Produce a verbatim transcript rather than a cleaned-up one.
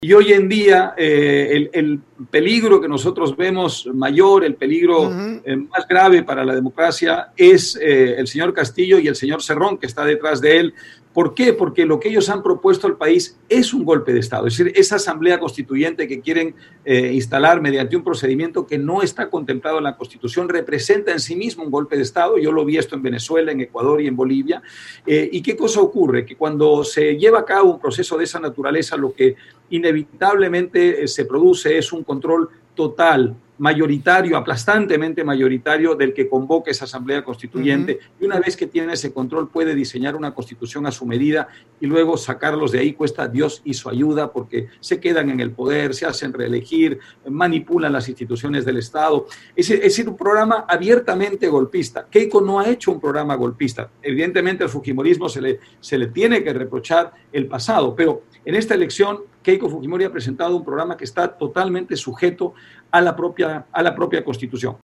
Y hoy en día eh, el, el peligro que nosotros vemos mayor, el peligro Ujú. eh, más grave para la democracia es eh, el señor Castillo y el señor Cerrón, que está detrás de él. ¿Por qué? Porque lo que ellos han propuesto al país es un golpe de Estado. Es decir, esa asamblea constituyente que quieren eh, instalar mediante un procedimiento que no está contemplado en la Constitución representa en sí mismo un golpe de Estado. Yo lo vi esto en Venezuela, en Ecuador y en Bolivia. Eh, ¿Y qué cosa ocurre? Que cuando se lleva a cabo un proceso de esa naturaleza, lo que inevitablemente eh, se produce es un control total, mayoritario, aplastantemente mayoritario del que convoca esa asamblea constituyente, Uh-huh. y una vez que tiene ese control puede diseñar una constitución a su medida y luego sacarlos de ahí cuesta Dios y su ayuda, porque se quedan en el poder, se hacen reelegir, manipulan las instituciones del Estado. Es, es decir, un programa abiertamente golpista. Keiko no ha hecho un programa golpista. Evidentemente al fujimorismo se le, se le tiene que reprochar el pasado, pero en esta elección Keiko Fujimori ha presentado un programa que está totalmente sujeto a la propia, a la propia Constitución.